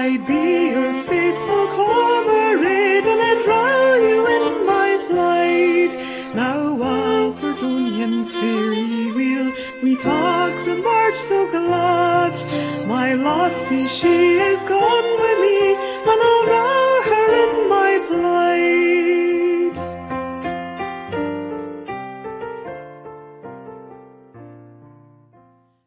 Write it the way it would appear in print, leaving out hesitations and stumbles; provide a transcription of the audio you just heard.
I'd be your faithful comrade, and I'd drown you in my flight. Now Walford Onion's fairy wheel, we talk the march so glad, my lassie she